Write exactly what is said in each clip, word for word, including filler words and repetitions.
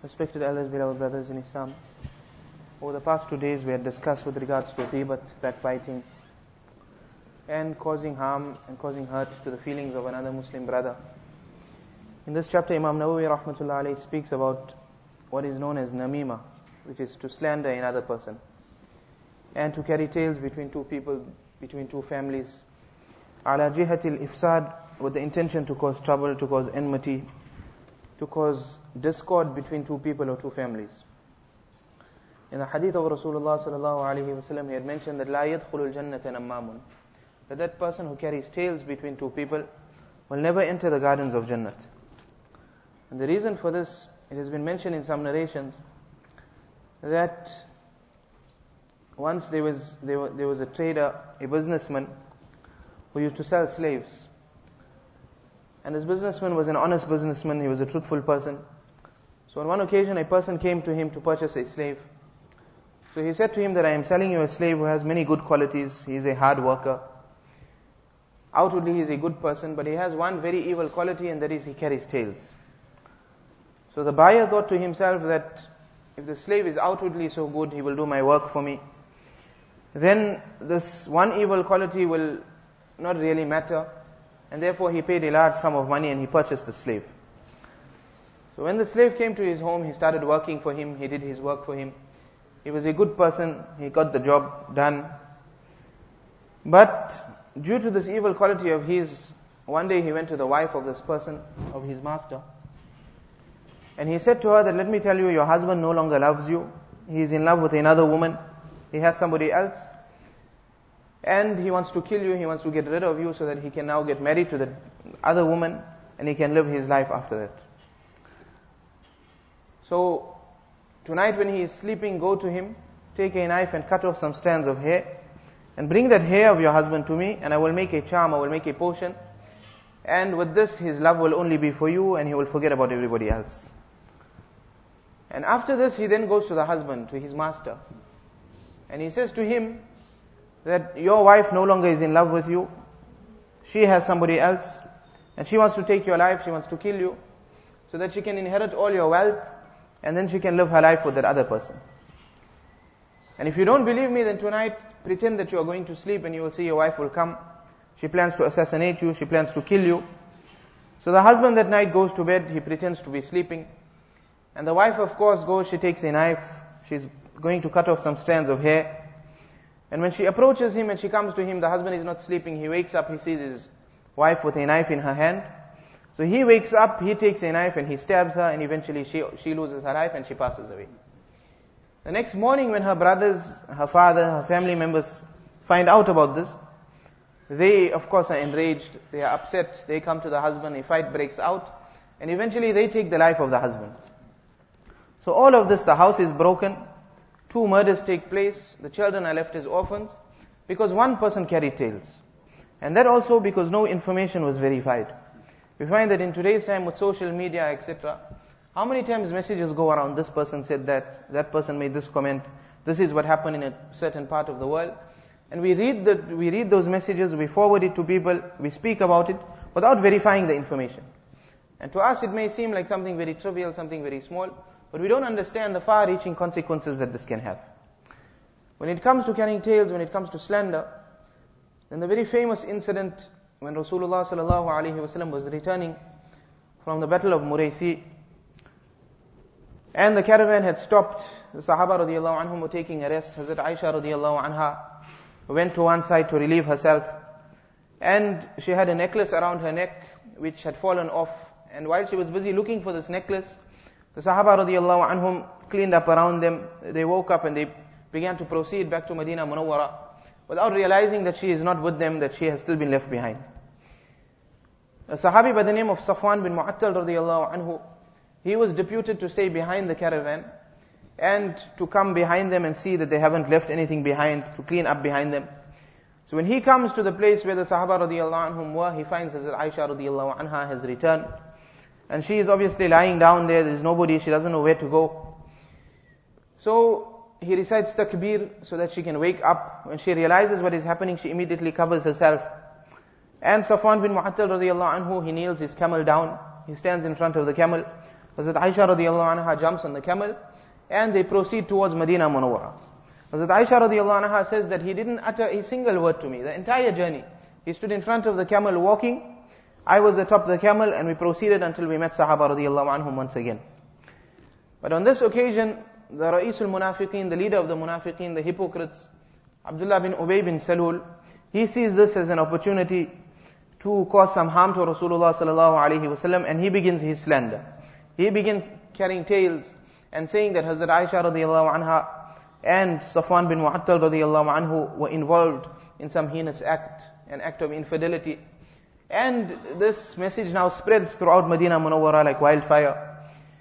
Respected elders, beloved brothers in Islam, over the past two days we had discussed with regards to ghibat, backbiting, and causing harm and causing hurt to the feelings of another Muslim brother. In this chapter, Imam Nawawi rahmatullah alayhi speaks about what is known as namima, which is to slander another person, and to carry tales between two people, between two families, ala jihatil ifsad, with the intention to cause trouble, to cause enmity, to cause discord between two people or two families. In the hadith of Rasulullah sallallahu alaihi wasallam, he had mentioned that la yadkhulul jannata nammamun, that that person who carries tales between two people will never enter the gardens of Jannat. And the reason for this, it has been mentioned in some narrations that once there was there, was, there was a trader, a businessman, who used to sell slaves. And this businessman was an honest businessman, he was a truthful person. So on one occasion a person came to him to purchase a slave. So he said to him that I am selling you a slave who has many good qualities. He is a hard worker. Outwardly he is a good person, but he has one very evil quality, and that is he carries tales. So the buyer thought to himself that if the slave is outwardly so good, he will do my work for me, then this one evil quality will not really matter. And therefore he paid a large sum of money and he purchased the slave. So when the slave came to his home, he started working for him, he did his work for him. He was a good person, he got the job done. But due to this evil quality of his, one day he went to the wife of this person, of his master, and he said to her that, let me tell you, your husband no longer loves you. He is in love with another woman. He has somebody else. And he wants to kill you, he wants to get rid of you so that he can now get married to the other woman and he can live his life after that. So, tonight when he is sleeping, go to him, take a knife and cut off some strands of hair and bring that hair of your husband to me, and I will make a charm, I will make a potion, and with this his love will only be for you and he will forget about everybody else. And after this he then goes to the husband, to his master, and he says to him that your wife no longer is in love with you, she has somebody else, and she wants to take your life, she wants to kill you, so that she can inherit all your wealth, and then she can live her life with that other person. And if you don't believe me, then tonight pretend that you are going to sleep and you will see your wife will come. She plans to assassinate you, she plans to kill you. So the husband that night goes to bed, he pretends to be sleeping, and the wife of course goes, she takes a knife, she's going to cut off some strands of hair. And when she approaches him and she comes to him, the husband is not sleeping, he wakes up, he sees his wife with a knife in her hand. So he wakes up, he takes a knife and he stabs her, and eventually she she loses her life and she passes away. The next morning when her brothers, her father, her family members find out about this, they of course are enraged, they are upset, they come to the husband, a fight breaks out, and eventually they take the life of the husband. So all of this, the house is broken, two murders take place, the children are left as orphans, because one person carried tales. And that also because no information was verified. We find that in today's time with social media, et cetera, how many times messages go around, this person said that, that person made this comment, this is what happened in a certain part of the world. And we read the, we read those messages, we forward it to people, we speak about it, without verifying the information. And to us it may seem like something very trivial, something very small, but we don't understand the far-reaching consequences that this can have. When it comes to carrying tales, when it comes to slander, then the very famous incident when Rasulullah sallallahu alaihi wasallam was returning from the battle of Muraisi, and the caravan had stopped, the Sahaba radiallahu anhum were taking a rest. Hazrat Aisha radiallahu anha went to one side to relieve herself, and she had a necklace around her neck which had fallen off, and while she was busy looking for this necklace, the Sahaba radiallahu anhum cleaned up around them. They woke up and they began to proceed back to Medina Munawwara without realizing that she is not with them, that she has still been left behind. A Sahabi by the name of Safwan bin Mu'attal radiallahu anhu, he was deputed to stay behind the caravan and to come behind them and see that they haven't left anything behind, to clean up behind them. So when he comes to the place where the Sahaba radiallahu anhum were, he finds Hazrat Aisha radiallahu anha has returned. And she is obviously lying down there, there is nobody, she doesn't know where to go. So he recites takbir so that she can wake up. When she realizes what is happening, she immediately covers herself. And Safwan bin Mu'attal radiallahu anhu, he kneels his camel down, he stands in front of the camel. Hazrat Aisha radiallahu anha jumps on the camel and they proceed towards Medina Munawwara. Hazrat Aisha radiallahu anha says that he didn't utter a single word to me, the entire journey. He stood in front of the camel walking, I was atop the camel, and we proceeded until we met Sahaba radiallahu anhum once again. But on this occasion, the Ra'isul Munafiqeen, the leader of the Munafiqeen, the hypocrites, Abdullah bin Ubay bin Salul, he sees this as an opportunity to cause some harm to Rasulullah sallallahu alaihi wasallam, and he begins his slander. He begins carrying tales and saying that Hazrat Aisha radiallahu anha and Safwan bin Mu'attal radiallahu anhu were involved in some heinous act, an act of infidelity. And this message now spreads throughout Medina Munawwara like wildfire.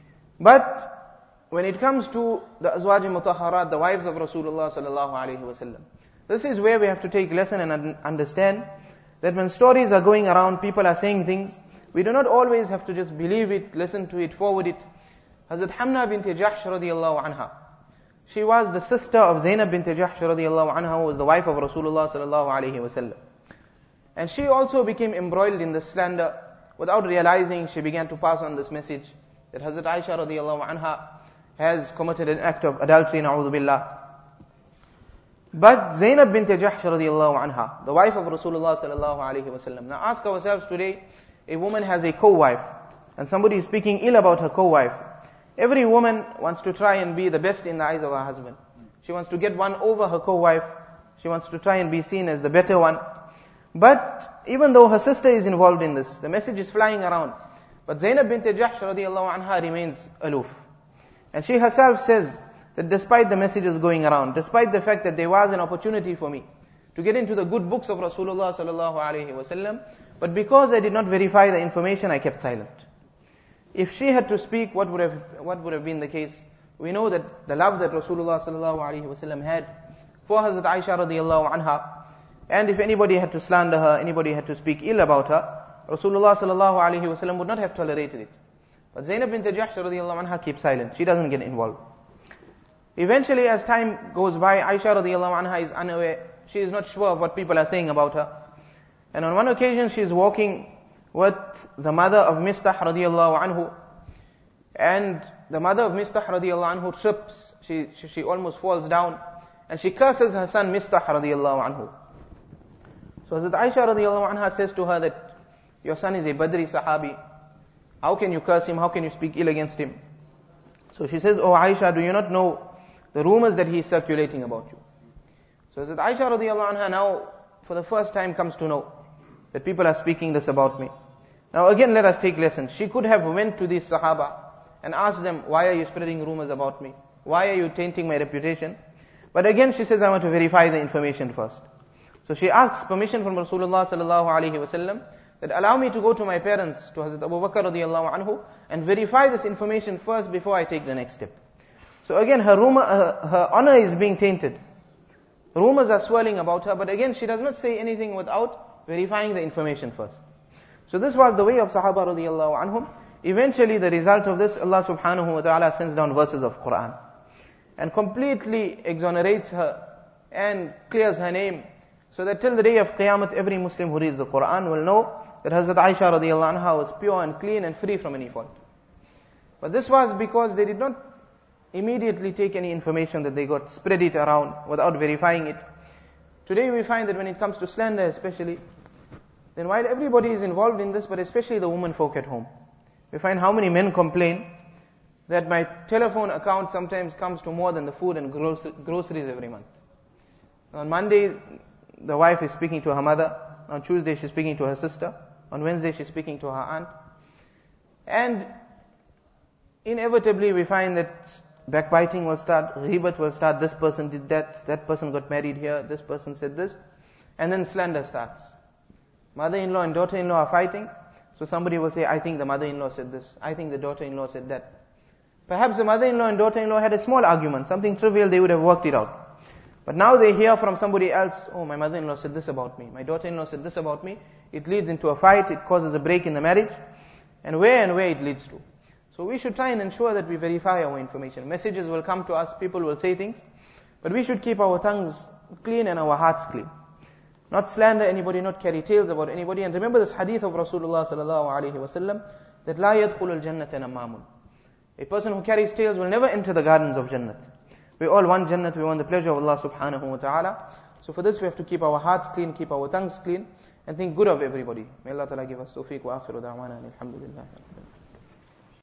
But when it comes to the Azwaj Mutahharat, the wives of Rasulullah sallallahu alaihi wasallam, this is where we have to take lesson and understand that when stories are going around, people are saying things, we do not always have to just believe it, listen to it, forward it. Hazrat Hamna bint Jahsh radiallahu anha, she was the sister of Zainab bint Jahsh radiallahu anha, who was the wife of Rasulullah sallallahu alaihi wasallam. And she also became embroiled in the slander. Without realizing, she began to pass on this message that Hazrat Aisha radiallahu anha has committed an act of adultery, na'udhu billah. But Zainab bint Jahsh radiallahu anha, the wife of Rasulullah sallallahu alaihi wasallam. Now ask ourselves today, a woman has a co-wife, and somebody is speaking ill about her co-wife. Every woman wants to try and be the best in the eyes of her husband. She wants to get one over her co-wife. She wants to try and be seen as the better one. But even though her sister is involved in this, the message is flying around. But Zainab bint Jahsh radiallahu anha remains aloof. And she herself says that despite the messages going around, despite the fact that there was an opportunity for me to get into the good books of Rasulullah sallallahu alaihi wasallam, but because I did not verify the information, I kept silent. If she had to speak, what would have what would have been the case? We know that the love that Rasulullah sallallahu alaihi wasallam had for Hazrat Aisha radiallahu anha, and if anybody had to slander her, anybody had to speak ill about her, Rasulullah sallallahu alaihi wasallam would not have tolerated it. But Zainab bint Jahsh radiallahu anha keeps silent. She doesn't get involved. Eventually, as time goes by, Aisha radiallahu anha is unaware. She is not sure of what people are saying about her. And on one occasion, she is walking with the mother of Mistah radiallahu anhu. And the mother of Mistah radiallahu anhu trips. She, she, she almost falls down. And she curses her son Mistah radiallahu anhu. So Hazrat Aisha radiallahu anha says to her that, your son is a Badri Sahabi. How can you curse him? How can you speak ill against him? So she says, oh Aisha, do you not know the rumors that he is circulating about you? So Hazrat Aisha radiallahu anha now, for the first time, comes to know that people are speaking this about me. Now again, let us take lessons. She could have went to these Sahaba and asked them, why are you spreading rumors about me? Why are you tainting my reputation? But again, she says, I want to verify the information first. So she asks permission from Rasulullah sallallahu alaihi wasallam that allow me to go to my parents, to Hazrat Abu Bakr radiallahu anhu, and verify this information first before I take the next step. So again, her rumor, her, her honor is being tainted. Rumors are swirling about her, but again, she does not say anything without verifying the information first. So this was the way of Sahaba radiallahu anhum. Eventually, the result of this, Allah subhanahu wa ta'ala sends down verses of Quran and completely exonerates her and clears her name, so that till the day of Qiyamah, every Muslim who reads the Quran will know that Hazrat Aisha radiallahu anha was pure and clean and free from any fault. But this was because they did not immediately take any information that they got, spread it around without verifying it. Today we find that when it comes to slander especially, then while everybody is involved in this, but especially the women folk at home, we find how many men complain that my telephone account sometimes comes to more than the food and groceries every month. On Monday, the wife is speaking to her mother. On Tuesday, she's speaking to her sister. On Wednesday, she's speaking to her aunt. And inevitably, we find that backbiting will start, ghibat will start, this person did that, that person got married here, this person said this. And then slander starts. Mother-in-law and daughter-in-law are fighting. So somebody will say, I think the mother-in-law said this. I think the daughter-in-law said that. Perhaps the mother-in-law and daughter-in-law had a small argument, something trivial, they would have worked it out. But now they hear from somebody else, oh, my mother-in-law said this about me, my daughter-in-law said this about me. It leads into a fight, it causes a break in the marriage, and where and where it leads to. So we should try and ensure that we verify our information. Messages will come to us, people will say things, but we should keep our tongues clean and our hearts clean. Not slander anybody, not carry tales about anybody. And remember this hadith of Rasulullah sallallahu alaihi wasallam, that la yadkhulul jannata namamun. A person who carries tails will never enter the gardens of Jannat. We all want Jannat, we want the pleasure of Allah subhanahu wa ta'ala. So for this we have to keep our hearts clean, keep our tongues clean, and think good of everybody. May Allah ta'ala give us tawfiq wa akhiru da'wana, alhamdulillah.